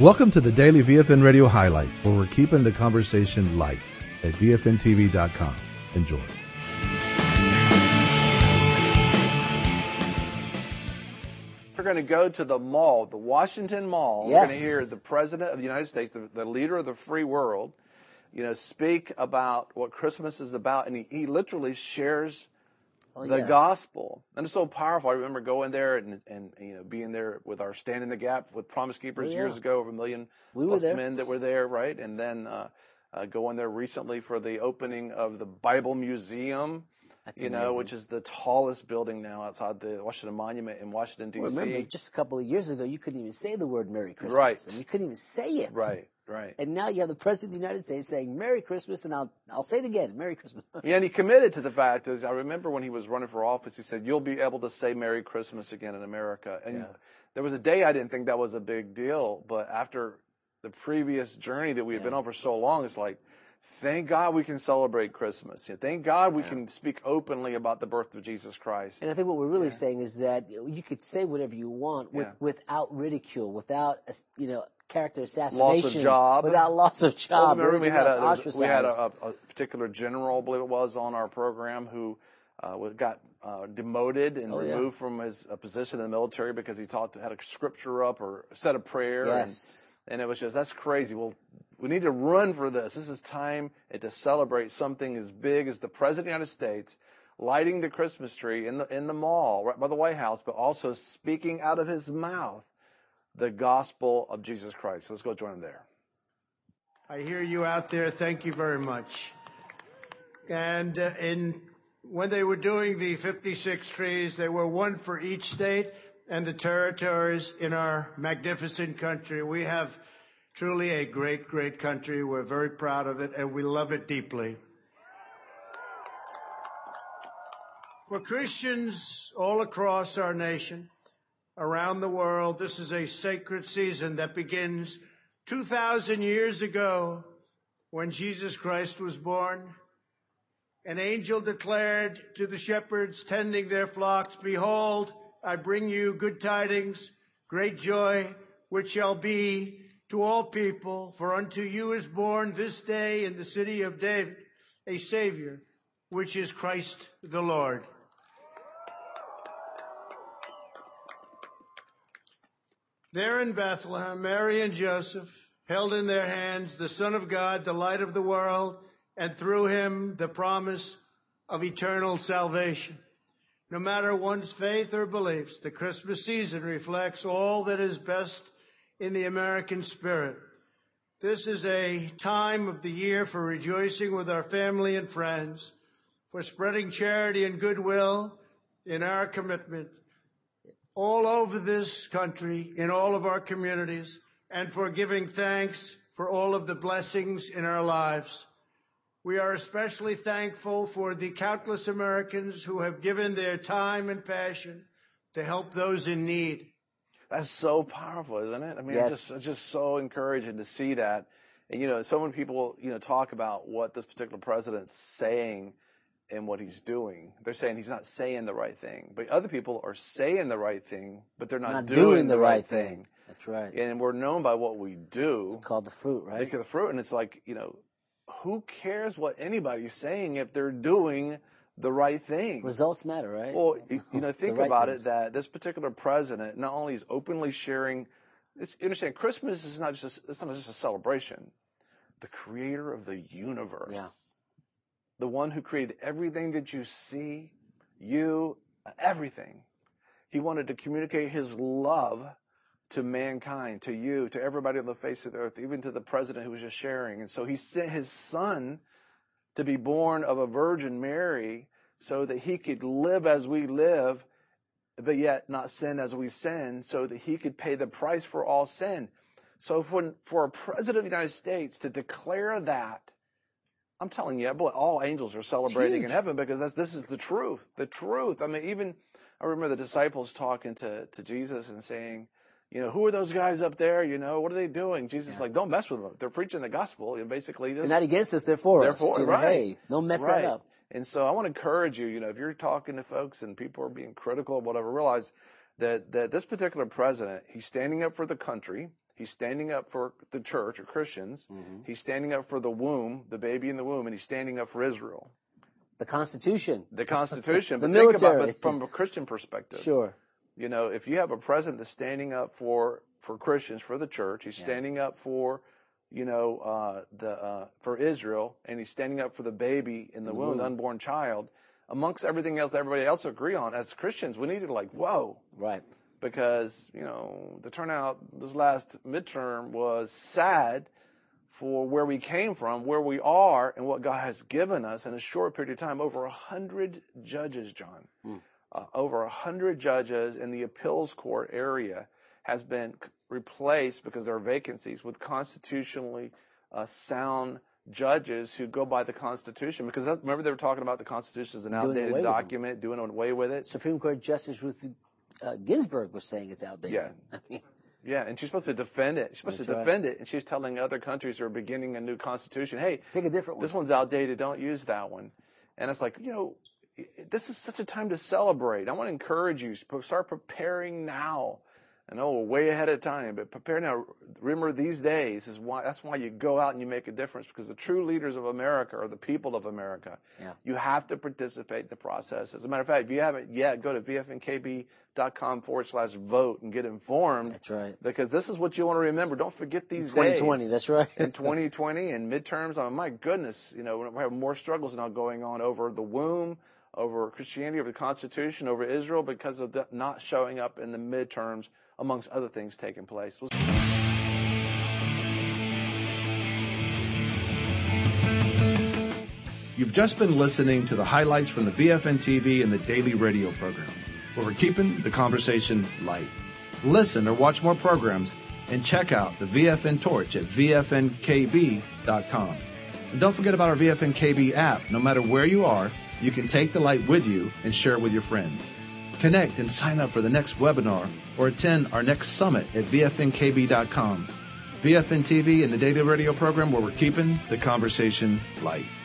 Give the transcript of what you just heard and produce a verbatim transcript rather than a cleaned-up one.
Welcome to the Daily V F N Radio Highlights, where we're keeping the conversation light at V F N T V dot com. Enjoy. We're going to go to the mall, the Washington Mall. Yes. We're going to hear the President of the United States, the, the leader of the free world, you know, speak about what Christmas is about, and he, he literally shares Oh, the yeah. gospel. And it's so powerful. I remember going there and, and you know, being there with our Stand in the Gap with Promise Keepers Oh, yeah. years ago, over a million We were plus there. men that were there, right? And then uh, uh, going there recently for the opening of the Bible Museum. That's you know, amazing. which is the tallest building now outside the Washington Monument in Washington, D C. Well, remember, just a couple of years ago, you couldn't even say the word Merry Christmas. Right. And you couldn't even say it. Right, right. And now you have the President of the United States saying Merry Christmas, and I'll I'll say it again, Merry Christmas. Yeah, and he committed to the fact, as I remember when he was running for office, he said, you'll be able to say Merry Christmas again in America. And Yeah. there was a day I didn't think that was a big deal, but after the previous journey that we had Yeah. been on for so long, it's like, thank God we can celebrate Christmas. You know, thank God we can speak openly about the birth of Jesus Christ. And I think what we're really saying is that you could say whatever you want with, Yeah. without ridicule, without, you know, character assassination. Loss of job. Without loss of Well, job. remember we everything had, a, else, there was- we had ostracized. a, a particular general, I believe it was, on our program who uh, was- got uh, demoted and Oh, yeah. removed from his uh, position in the military because he taught had a scripture up or said a prayer. Yes. And, and it was just, that's crazy. Well, we need to run for this. This is time to celebrate something as big as the President of the United States lighting the Christmas tree in the in the mall right by the White House, but also speaking out of his mouth the gospel of Jesus Christ. So let's go join him there. I hear you out there. Thank you very much. And uh, in when they were doing the fifty-six trees, there were one for each state and the territories in our magnificent country. We have truly a great, great country. We're very proud of it, and we love it deeply. For Christians all across our nation, around the world, this is a sacred season that begins two thousand years ago when Jesus Christ was born. An angel declared to the shepherds tending their flocks, "Behold, I bring you good tidings, great joy, which shall be to all people. For unto you is born this day in the city of David a Savior, which is Christ the Lord." There in Bethlehem, Mary and Joseph held in their hands the Son of God, the light of the world, and through him the promise of eternal salvation. No matter one's faith or beliefs, the Christmas season reflects all that is best in the American spirit. This is a time of the year for rejoicing with our family and friends, for spreading charity and goodwill in our commitment all over this country, in all of our communities, and for giving thanks for all of the blessings in our lives. We are especially thankful for the countless Americans who have given their time and passion to help those in need. That's so powerful, isn't it? I mean, Yes. it's just, it's just so encouraging to see that. And, you know, so many people, you know, talk about what this particular president's saying and what he's doing. They're saying he's not saying the right thing. But other people are saying the right thing, but they're not, Not doing, the right thing. That's right. And we're known by what we do. It's called the fruit, right? Look at the fruit, and it's like, you know, who cares what anybody's saying if they're doing the right thing? Results matter, right? Well, you you know, think The right about things. it, that this particular president not only is openly sharing, it's, you understand, Christmas is not just, it's not just a celebration. The creator of the universe, Yeah. the one who created everything that you see, you, everything. He wanted to communicate his love to mankind, to you, to everybody on the face of the earth, even to the president who was just sharing. And so he sent his son to be born of a Virgin Mary so that he could live as we live, but yet not sin as we sin, so that he could pay the price for all sin. So for, for a president of the United States to declare that, I'm telling you, boy, all angels are celebrating in huge. heaven, because that's, this is the truth, the truth. I mean, even, I remember the disciples talking to, to Jesus and saying, you know, who are those guys up there? You know, what are they doing? Jesus is like, don't mess with them. They're preaching the gospel. And basically, just, They're not against us, they're for they're us. for- You know, right. Hey, don't mess right. that up. And so I want to encourage you, you know, if you're talking to folks and people are being critical of whatever, realize that, that this particular president, he's standing up for the country. He's standing up for the church or Christians. Mm-hmm. He's standing up for the womb, the baby in the womb, and he's standing up for Israel. The Constitution. The Constitution. the but military. Think about it from a Christian perspective. Sure. You know, if you have a president that's standing up for, for Christians, for the church, he's yeah. standing up for, you know, uh, the uh, for Israel, and he's standing up for the baby in the, the womb, womb, the unborn child, amongst everything else that everybody else agree on. As Christians, we need to like, whoa. Right. Because, you know, the turnout this last midterm was sad for where we came from, where we are, and what God has given us in a short period of time. Over a hundred judges, John. Mm. Uh, over a hundred judges in the appeals court area has been c- replaced because there are vacancies with constitutionally uh, sound judges who go by the Constitution. Because that's, remember they were talking about the Constitution as an outdated document, doing away with it. Supreme Court Justice Ruth uh, Ginsburg was saying it's outdated. Yeah. I mean, yeah, and she's supposed to defend it. She's supposed That's to defend right. it, and she's telling other countries who are beginning a new constitution, hey, pick a different one. This one's outdated. Don't use that one. And it's like, you know, this is such a time to celebrate. I want to encourage you. Start preparing now. I know we're way ahead of time, but prepare now. Remember, these days is why. That's why you go out and you make a difference, because the true leaders of America are the people of America. Yeah. You have to participate in the process. As a matter of fact, if you haven't yet, go to vfnkb.com forward slash vote and get informed. That's right. Because this is what you want to remember. Don't forget these in twenty twenty, days. That's right. In twenty twenty and midterms, I mean, my goodness, you know, we have more struggles now going on over the womb, over Christianity, over the Constitution, over Israel, because of the not showing up in the midterms, amongst other things taking place. You've just been listening to the highlights from the V F N T V and the daily radio program, where we're keeping the conversation light. Listen or watch more programs and check out the V F N Torch at v f n k b dot com. And don't forget about our V F N K B app. No matter where you are, you can take the light with you and share it with your friends. Connect and sign up for the next webinar or attend our next summit at v f n k b dot com. V F N T V and the daily radio program, where we're keeping the conversation light.